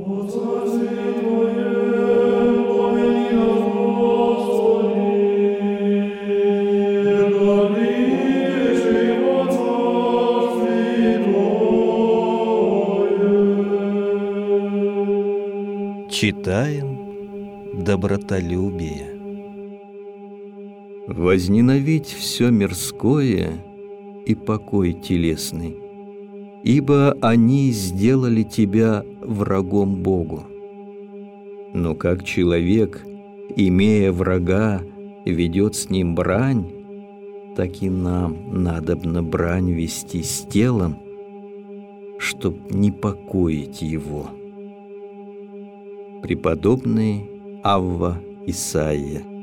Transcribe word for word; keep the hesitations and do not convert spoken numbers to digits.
Читаем добротолюбие. Возненавидь все мирское и покой телесный, ибо они сделали тебя врагом Богу. Но как человек, имея врага, ведет с ним брань, так и нам надобно брань вести с телом, чтоб не покоить его. Преподобный Авва Исаия.